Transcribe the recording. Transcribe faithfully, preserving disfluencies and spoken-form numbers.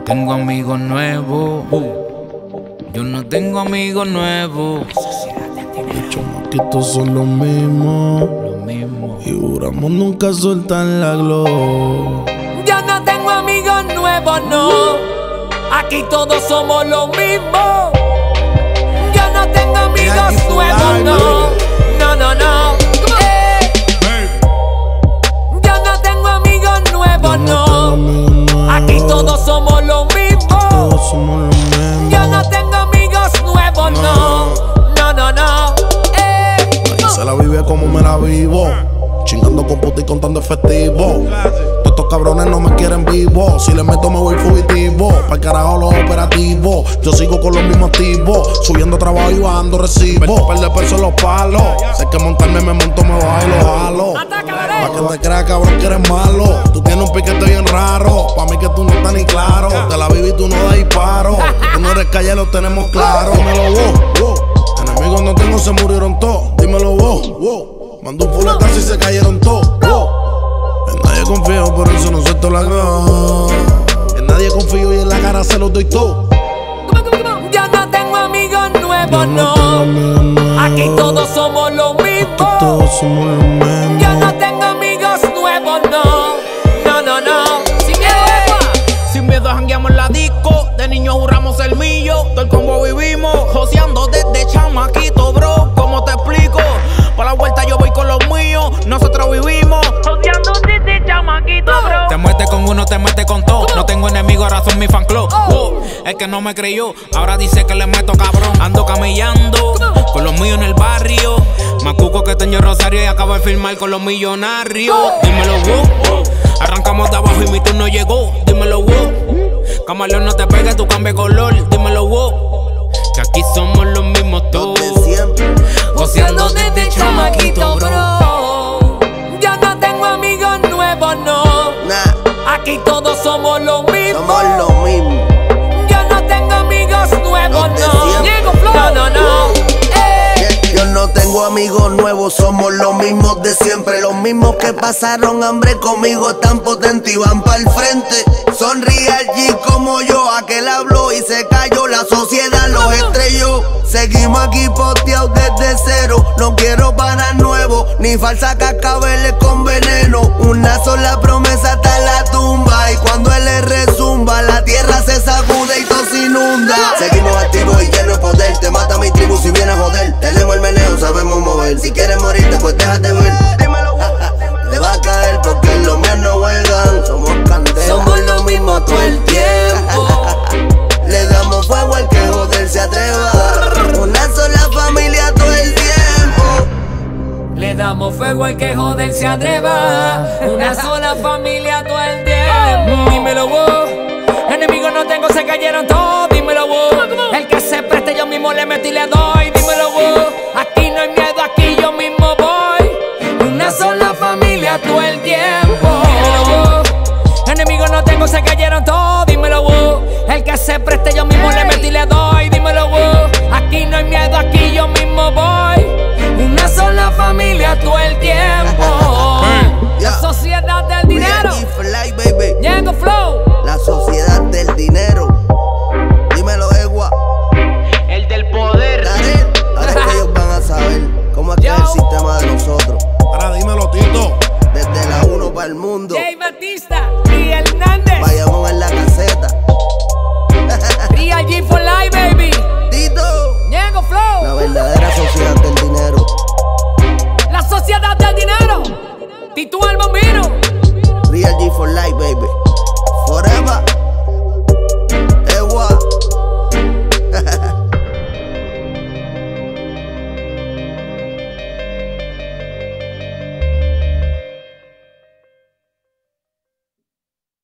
tengo amigos nuevos. Yo no tengo amigos nuevos. Los chamaquitos son los mismos, Lo mismo. y juramos nunca soltar la glow. Yo no tengo amigos nuevos, no. Aquí todos somos los mismos. Yo no tengo amigos nuevos, no. No, no, no. Eh. Yo no tengo amigos nuevos, no. Aquí todos somos los mismos. Todos somos los mismos. Yo no tengo amigos nuevos, no. No, no, no. Eh. Nadie se la vive como me la vivo, chingando con puta y contando efectivo. Todos estos cabrones no me quieren vivo. Si les meto me voy fugitivo. Pa'l carajo los operativos. Yo sigo con los mismos activos, subiendo trabajo y bajando recibo. Perder peso en los palos. Sé que montarme me monto, me bajo y lo jalo. Pa' que te creas, cabrón, que eres malo. Tú tienes un piquete bien raro. Pa' mí que tú no estás ni claro. Te la viví y tú no das disparo. Tú no eres calle, lo tenemos claro. Dímelo vos, vos. Enemigos no tengo, se murieron todos. Dímelo vos, vos. Mandó un fuletazo y se cayeron todos. Wow. En nadie confío, por eso no suelto la glow. En nadie confío y en la cara se los doy todo. Yo no tengo amigos nuevos, no. Aquí todos somos los mismos. Todos somos los mismos. Yo no tengo amigos nuevos, no. No, no, no. Sin miedo, Sin miedo jangueamos en la disco. De niños juramos el millo. Todo el combo vivimos. Joseando desde chamaquito, bro. ¿Cómo te explico? Pa' la vuelta yo voy con los míos. Nosotros vivimos. Joseando desde chamaquito, bro. Te metes con uno, te metes con todo. No tengo enemigos, ahora son mi fan club. Wow. El que no me creyó, ahora dice que le meto cabrón. Ando camellando con los míos en el barrio. Macuco que tengo Rosario y acabo de firmar con los millonarios. Dímelo, wow. Arrancamos de abajo y mi turno llegó. Dímelo, wow. Camaleón, no te pegues, tú cambia color. Dímelo, wow. Que aquí somos los mismos todos. Joseando desde chamaquito, bro. Yo no tengo amigos nuevos, no. Aquí todos somos los mismos. Somos los mismos. Yo no tengo amigos nuevos, no. No, no, no. Eh. Yo no tengo amigos nuevos, somos los mismos de siempre. Los mismos que pasaron hambre conmigo tan potente y van pa'l frente. Son real G como yo, aquel habló y se cayó. La sociedad los estrelló. Seguimos aquí posteados desde cero. No quiero parar nuevo, ni falsa cascabeles con veneno. Una sola promesa hasta la tumba. Y cuando él le rezumba, la tierra se sacude y todo se inunda. Seguimos activos y llenos de poder. Te mata mi tribu si vienes a joder. Tenemos el meneo, sabemos mover. Si quieres morirte, pues déjate ver. Dímelo. Te va a caer porque los míos no juegan. Somos candela. Somos lo mismo todo el tiempo. Le damos fuego al que joder se atreva. Una sola familia todo el tiempo. Le damos fuego al que joder se atreva. Una sola familia todo el tiempo. Dímelo, wow. Enemigos no tengo, se cayeron todos. Dímelo, wow. El que se preste yo mismo le meto y le doy. Dímelo, wow. Aquí no hay miedo, aquí yo mismo voy. Una sola familia todo el tiempo. Dímelo, wow. Enemigos no tengo, se cayeron todos. Dímelo, wow. El que se preste yo mismo le meto y le doy. Dímelo, wow. Aquí no hay miedo, aquí yo mismo voy. Una sola familia todo el tiempo. La sociedad del dinero. Ñengo Flow. La sociedad del dinero. Dímelo, Egua. El del poder. Daré. Ahora es que ellos van a saber cómo es que es el sistema de nosotros. Ahora dímelo, Tito. Desde la uno para el mundo. Jay Batista.